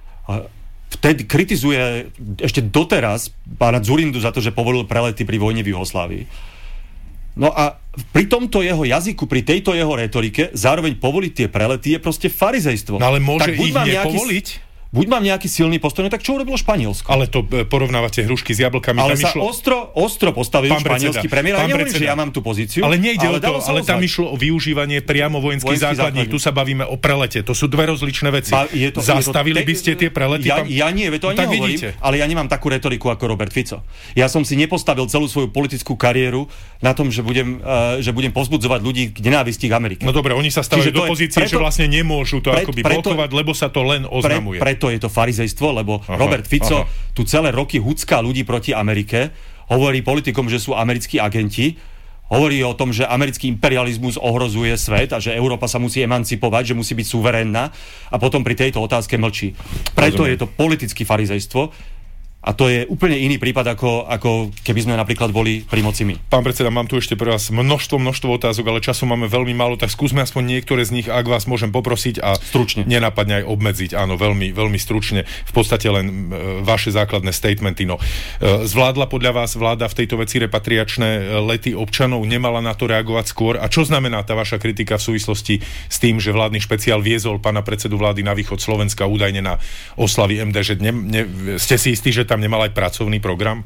Vtedy kritizuje ešte doteraz pána Dzurindu za to, že povolil prelety pri vojne v Juhoslávii. No a pri tomto jeho jazyku, pri tejto jeho retorike, zároveň povoliť tie prelety je proste farizejstvo. No ale môže ich nepovoliť? Buď mám nejaký silný postoj, tak čo urobilo Španielsko? Ale to porovnávate hrušky s jablkami. Ale sa ostro postavil španielský premiér. A nehovorím, že ja mám tú pozíciu. Ale nejde o to, ale tam išlo o využívanie priamo vojenských základní. Tu sa bavíme o prelete. To sú dve rozličné veci. Zastavili by ste tie prelety? Ja nie, to ani nehovorím, ale ja nemám takú retoriku ako Robert Fico. Ja som si nepostavil celú svoju politickú kariéru na tom, že budem povzbudzovať ľudí k nenávisti k Amerike. No dobre, oni sa stavajú do pozície, že vlastne nemôžu to akoby blokovať, lebo sa to len oznamuje. Je to farizejstvo, lebo Robert Fico tu celé roky hucká ľudí proti Amerike, hovorí politikom, že sú americkí agenti, hovorí o tom, že americký imperializmus ohrozuje svet a že Európa sa musí emancipovať, že musí byť suverénna a potom pri tejto otázke mlčí. Preto je to politické farizejstvo. A to je úplne iný prípad, ako keby sme napríklad boli pri moci my. Pán predseda, mám tu ešte pre vás množstvo otázok, ale času máme veľmi málo, tak skúsme aspoň niektoré z nich, ak vás môžem poprosiť a stručne. Nenápadne aj obmedziť. Áno, veľmi, veľmi stručne. V podstate len vaše základné statementy. No. Zvládla podľa vás vláda v tejto veci repatriačné lety občanov? Nemala na to reagovať skôr? A čo znamená tá vaša kritika v súvislosti s tým, že vládny špeciál viezol pána predsedu vlády na východ Slovenska údajne na oslavy MDŽ? Ste si istí, že tam nemal aj pracovný program?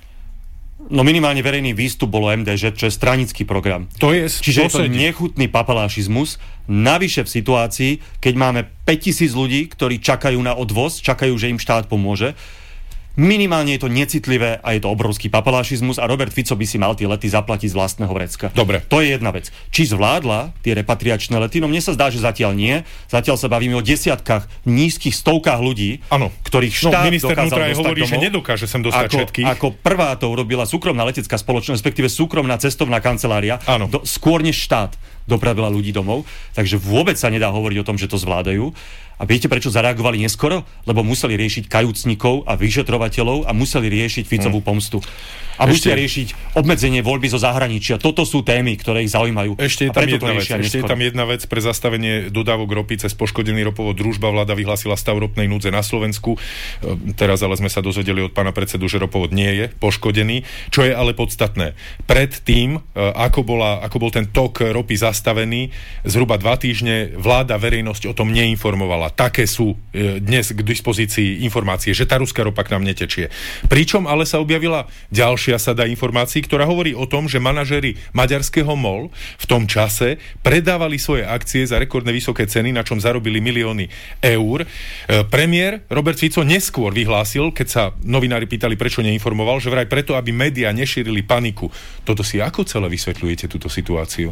No minimálne verejný výstup bolo MDŽ, čo je stranický program. Čiže je to nechutný papalášizmus. Navyše v situácii, keď máme 5000 ľudí, ktorí čakajú na odvoz, čakajú, že im štát pomôže. Minimálne je to necitlivé a je to obrovský papalášizmus a Robert Fico by si mal tie lety zaplatiť z vlastného vrecka. Dobre. To je jedna vec. Či zvládla tie repatriačné lety? No mne sa zdá, že zatiaľ nie. Zatiaľ sa bavíme o desiatkách, nízkych stovkách ľudí, ktorých štát minister dokázal dostať hovorí, domov. Že nedokáže sem dostať všetkých. Ako prvá to urobila súkromná letecká spoločnosť, respektíve súkromná cestovná kancelária, skôr než štát. dopravila ľudí domov, takže vôbec sa nedá hovoriť o tom, že to zvládajú. A viete, prečo zareagovali neskoro? Lebo museli riešiť kajúcnikov a vyšetrovateľov a museli riešiť Ficovú pomstu. A musia riešiť obmedzenie voľby zo zahraničia. Toto sú témy, ktoré ich zaujímajú. Ešte je tam jedna vec pre zastavenie dodávok ropy cez poškodený ropovod Družba. Vláda vyhlásila stav ropnej núdze na Slovensku. Teraz ale sme sa dozvedeli od pána predsedu, že ropovod nie je poškodený. Čo je ale podstatné. Predtým, ako bol ten tok ropy zastavený, zhruba 2 týždne vláda verejnosť o tom neinformovala. Také sú dnes k dispozícii informácie, že tá ruská ropa k nám netečie. Pričom ale sa objavila ďalšia sada informácií, ktorá hovorí o tom, že manažéri maďarského MOL v tom čase predávali svoje akcie za rekordne vysoké ceny, na čom zarobili milióny eur. Premiér Robert Fico neskôr vyhlásil, keď sa novinári pýtali, prečo neinformoval, že vraj preto, aby médiá nešírili paniku. Toto si ako celé vysvetľujete, túto situáciu?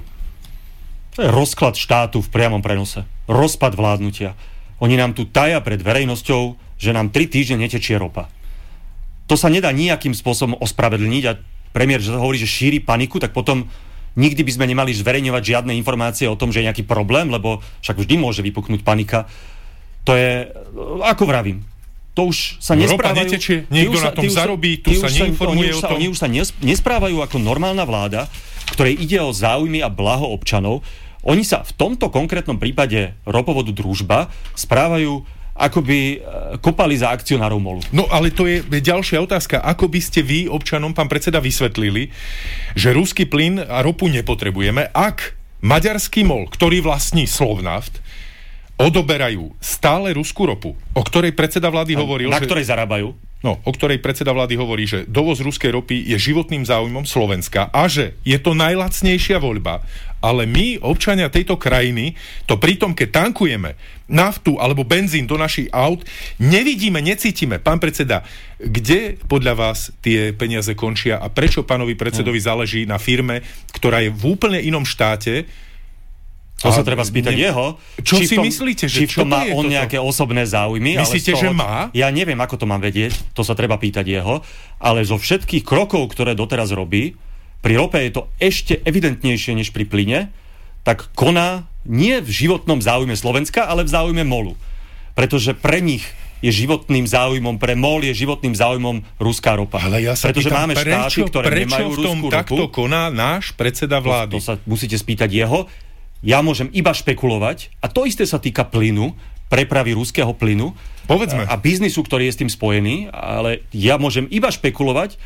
To je rozklad štátu v priamom prenose. Rozpad vládnutia. Oni nám tu taja pred verejnosťou, že nám 3 týždne netečie ropa. To sa nedá nejakým spôsobom ospravedlniť a premiér hovorí, že šíri paniku, tak potom nikdy by sme nemali zverejňovať žiadne informácie o tom, že je nejaký problém, lebo však vždy môže vypuknúť panika. To je, ako vravím, to už sa nesprávajú... Ropa netečie, niekto na tom zarobí, tu sa neinformuje o tom. Oni už sa nesprávajú ako normálna vláda, ktorej ide o záujmy a blaho občanov. Oni sa v tomto konkrétnom prípade ropovodu Družba správajú, ako by kopali za akcionárov MOLu. No ale to je ďalšia otázka. Ako by ste vy občanom, pán predseda, vysvetlili, že ruský plyn a ropu nepotrebujeme, ak maďarský MOL, ktorý vlastní Slovnaft, odoberajú stále ruskú ropu, o ktorej predseda vlády hovoril, na ktorej zarábajú? No, o ktorej predseda vlády hovorí, že dovoz ruskej ropy je životným záujmom Slovenska a že je to najlacnejšia voľba. Ale my, občania tejto krajiny, to pritom, keď tankujeme naftu alebo benzín do našich aut, nevidíme, necítime. Pán predseda, kde podľa vás tie peniaze končia a prečo pánovi predsedovi záleží na firme, ktorá je v úplne inom štáte? To sa treba spýtať jeho. Čo si myslíte, že či má on nejaké osobné záujmy? Myslíte, že má? Ja neviem, ako to mám vedieť, to sa treba pýtať jeho, ale zo všetkých krokov, ktoré doteraz robí, pri rope je to ešte evidentnejšie než pri plyne, tak koná nie v životnom záujme Slovenska, ale v záujme MOLu. Pretože pre nich je životným záujmom, pre MOL je životným záujmom ruská ropa. Ale ja sa pretože pýtam, máme štáty, ktoré nemajú ruskú ropu. Prečo v tom takto koná náš predseda vlády? To sa musíte spýtať jeho. Ja môžem iba špekulovať, a to isté sa týka plynu, prepravy ruského plynu, povedzme, a biznisu, ktorý je s tým spojený, ale ja môžem iba špekulovať.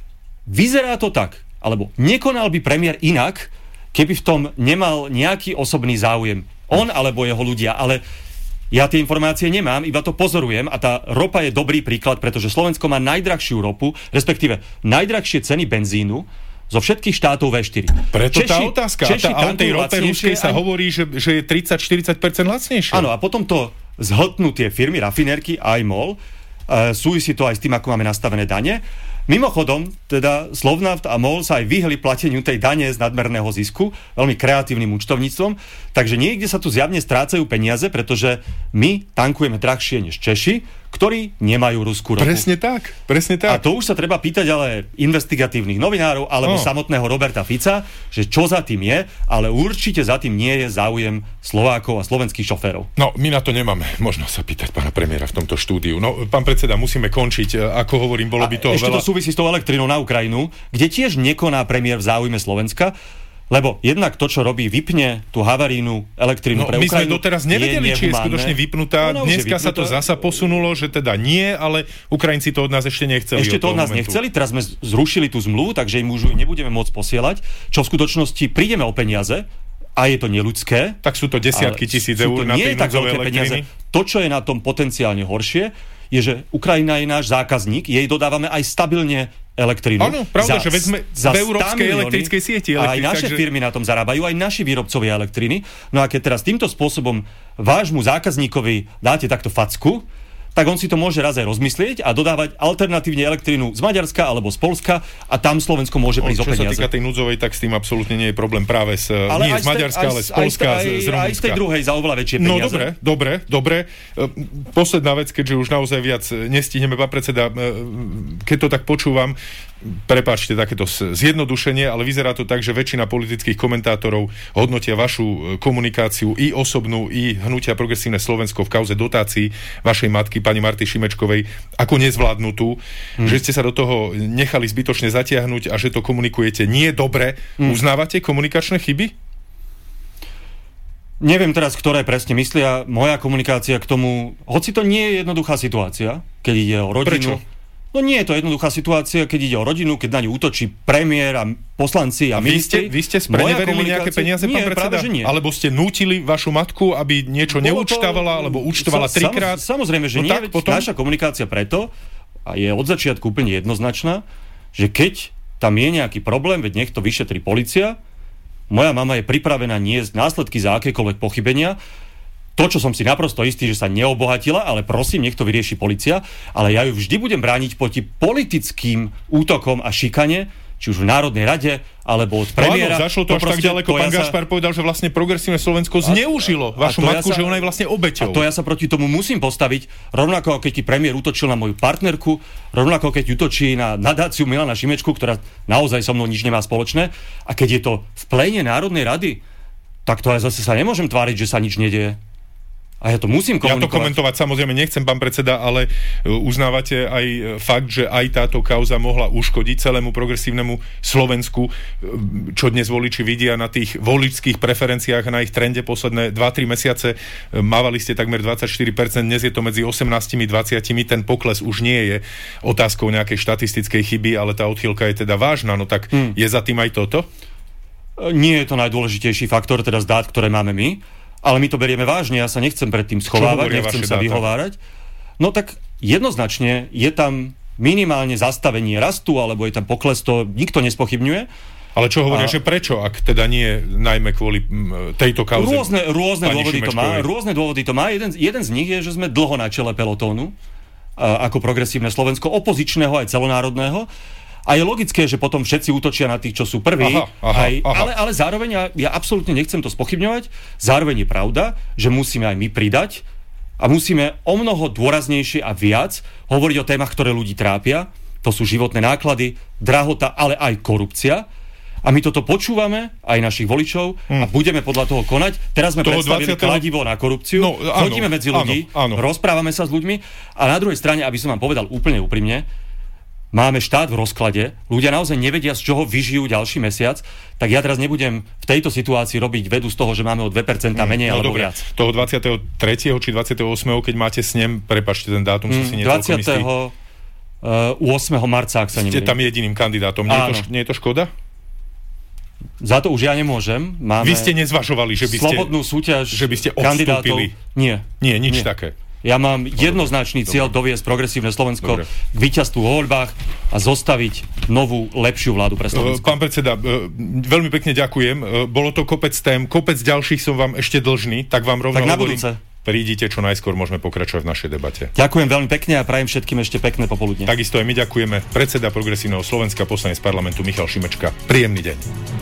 Vyzerá to tak, alebo nekonal by premiér inak, keby v tom nemal nejaký osobný záujem. On alebo jeho ľudia, ale ja tie informácie nemám, iba to pozorujem a tá ropa je dobrý príklad, pretože Slovensko má najdrahšiu ropu, respektíve najdrahšie ceny benzínu zo všetkých štátov V4. Preto tá otázka. A tej rope ruskej sa hovorí, že je 30-40% lacnejšie. Áno, a potom to zhltnú tie firmy, rafinérky, aj MOL. Súvisí to aj s tým, ako máme nastavené dane. Mimochodom, teda Slovnaft a MOL sa aj vyhli plateniu tej dane z nadmerného zisku veľmi kreatívnym účtovníctvom, takže niekde sa tu zjavne strácajú peniaze, pretože my tankujeme drahšie než Češi, ktorí nemajú ruskú ropu. Presne tak. A to už sa treba pýtať ale investigatívnych novinárov alebo samotného Roberta Fica, že čo za tým je, ale určite za tým nie je záujem Slovákov a slovenských šoférov. No, my na to nemáme možno sa pýtať pána premiéra v tomto štúdiu. No, pán predseda, musíme končiť. Ako hovorím, bolo by to ešte veľa... to súvisí s tou elektrinou na Ukrajinu, kde tiež nekoná premiér v záujme Slovenska, lebo jednak to, čo robí, vypne tú havarínu elektrínu pre Ukrajinu. My sme doteraz nevedeli, či je skutočne vypnutá. Dneska sa to zasa posunulo, že teda nie, ale Ukrajinci to od nás ešte nechceli. Ešte to od nás nechceli, teraz sme zrušili tú zmluvu, takže im už nebudeme môcť posielať, čo v skutočnosti prídeme o peniaze, a je to neľudské. Tak sú to desiatky tisíc eur na tej núdzovej elektriny. To, čo je na tom potenciálne horšie, je, že Ukrajina je náš zákazník, jej dodávame aj stabilne elektrínu. Áno, pravda, že veď sme v európskej elektrickej sieti. A aj naše firmy na tom zarábajú, aj naši výrobcovia elektriny. No a keď teraz týmto spôsobom vášmu zákazníkovi dáte takto facku, tak on si to môže raz aj rozmyslieť a dodávať alternatívne elektrínu z Maďarska alebo z Polska a tam Slovensko môže prísť o peniaze. Čo sa týka tej núdzovej, tak s tým absolútne nie je problém práve z Maďarska, ale z Polska, z Rumunska. Aj z tej druhej za oveľa väčšie peniaze. No dobre. Posledná vec, keďže už naozaj viac nestihneme, pán predseda, keď to tak počúvam, prepáčte takéto zjednodušenie, ale vyzerá to tak, že väčšina politických komentátorov hodnotia vašu komunikáciu i osobnú, i hnutia Progresívne Slovensko v kauze dotácií vašej matky, pani Marty Šimečkovej, ako nezvládnutú, že ste sa do toho nechali zbytočne zatiahnuť a že to komunikujete nie dobre. Uznávate komunikačné chyby? Neviem teraz, ktoré presne myslia. Moja komunikácia k tomu, hoci to nie je jednoduchá situácia, keď ide o rodinu. Prečo? No nie je to jednoduchá situácia, keď ide o rodinu, keď na ňu útočí premiér a poslanci a ministri. Vy ste spreneverili nejaké peniaze, pán predseda? Alebo ste nútili vašu matku, aby niečo neúčtavala, alebo účtovala trikrát? Samozrejme, že nie. Potom... Naša komunikácia preto, a je od začiatku úplne jednoznačná, že keď tam je nejaký problém, veď nech to vyšetrí polícia, moja mama je pripravená niesť následky za akékoľvek pochybenia. To, čo som si naprosto istý, že sa neobohatila, ale prosím, nech to vyrieši polícia, ale ja ju vždy budem brániť proti politickým útokom a šikane, či už v Národnej rade, alebo od premiéra. Áno, zašlo to až tak ďaleko. Pán Gašpar povedal, že vlastne Progresívne Slovensko zneužilo vašu matku, že ona je vlastne obeťou. A to ja sa proti tomu musím postaviť, rovnako keď ti premiér útočil na moju partnerku, rovnako keď útočí na nadáciu Milana Šimečku, ktorá naozaj so mnou nič nemá spoločné. A keď je to v pléne Národnej rady, tak to ja zase sa nemôžem tváriť, že sa nič nedeje. A ja to musím komunikovať. Ja to komentovať samozrejme nechcem, pán predseda, ale uznávate aj fakt, že aj táto kauza mohla uškodiť celému Progresívnemu Slovensku, čo dnes voliči vidia na tých voličských preferenciách, na ich trende posledné 2-3 mesiace. Mávali ste takmer 24%, dnes je to medzi 18-20, ten pokles už nie je otázkou nejakej štatistickej chyby, ale tá odchýlka je teda vážna. No tak je za tým aj toto? Nie je to najdôležitejší faktor, teda z dát, ktoré máme my. Ale my to berieme vážne, ja sa nechcem pred tým schovávať, nechcem sa vyhovárať. No tak jednoznačne je tam minimálne zastavenie rastu, alebo je tam pokles, to nikto nespochybňuje. Ale čo hovoria, že prečo, ak teda nie najmä kvôli tejto kauze? Rôzne dôvody to má. Jeden z nich je, že sme dlho na čele pelotónu, ako Progresívne Slovensko, opozičného aj celonárodného. A je logické, že potom všetci útočia na tých, čo sú prví. Ale zároveň, ja absolútne nechcem to spochybňovať, zároveň je pravda, že musíme aj my pridať a musíme o mnoho dôraznejšie a viac hovoriť o témach, ktoré ľudí trápia. To sú životné náklady, drahota, ale aj korupcia. A my toto počúvame, aj našich voličov, a budeme podľa toho konať. Teraz sme predstavili kladivo na korupciu, chodíme medzi ľudí, rozprávame sa s ľuďmi a na druhej strane, aby som vám povedal úplne úprimne, máme štát v rozklade, ľudia naozaj nevedia, z čoho vyžijú ďalší mesiac, tak ja teraz nebudem v tejto situácii robiť vedu z toho, že máme o 2% menej alebo viac. Toho 23. či 28. keď máte snem, prepáčte ten dátum, som si necelkom istý. 8. marca, ak sa nemýlim. Ste tam jediným kandidátom. Nie je to škoda? Za to už ja nemôžem. Máme Vy ste nezvažovali, že by ste slobodnú súťaž, že by ste odstúpili? Nie, nič také. Ja mám jednoznačný cieľ doviesť Progresívne Slovensko k víťazstvu vo voľbách a zostaviť novú, lepšiu vládu pre Slovensko. Pán predseda, veľmi pekne ďakujem. Bolo to kopec tém, kopec ďalších som vám ešte dlžný, tak vám rovno hovorím, prídite čo najskôr, môžeme pokračovať v našej debate. Ďakujem veľmi pekne a prajem všetkým ešte pekné popoludne. Takisto aj my ďakujeme. Predseda Progresívneho Slovenska, poslanec parlamentu Michal Šimečka. Príjemný deň.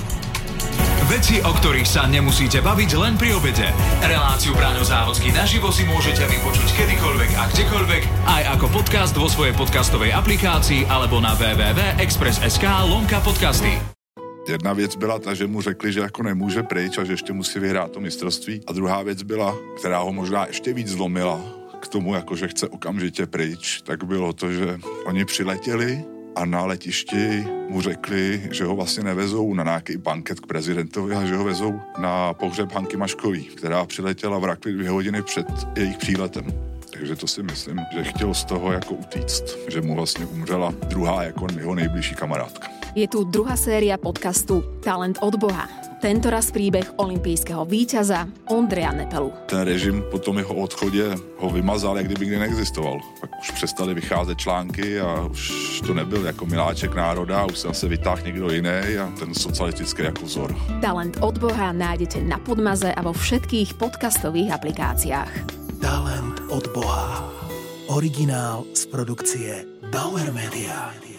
Veci, o ktorých sa nemusíte baviť len pri obede. Reláciu Braňo Závodský naživo si môžete vypočuť kedykoľvek a kdekoľvek, aj ako podcast vo svojej podcastovej aplikácii alebo na www.express.sk/podcasty. Jedna věc byla ta, že mu řekli, že jako nemůže pryč a že ještě musí vyhrát to mistrovství. A druhá věc byla, která ho možná ještě víc zlomila k tomu, jako že chce okamžitě pryč, tak bylo to, že oni přiletěli a na letišti mu řekli, že ho vlastně nevezou na nějaký banket k prezidentovi, ale že ho vezou na pohřeb Hanky Maškový, která přiletěla v Rakvi 2 hodiny před jejich příletem. Takže to si myslím, že chtěl z toho jako utíct, že mu vlastně umřela druhá jako jeho nejbližší kamarádka. Je tu druhá séria podcastu Talent od Boha. Tentoraz príbeh olympijského víťaza Ondreja Nepelu. Ten režim po tom jeho odchodě ho vymazal, jak kdyby nikdy neexistoval. Pak už přestali vycházet články a už to nebyl jako miláček národa, už se vytáhl někdo jiný a ten socialistický jako vzor. Talent od Boha nájdete na Podmaze a vo všetkých podcastových aplikáciách. Talent od Boha. Originál z produkcie Bauer Media.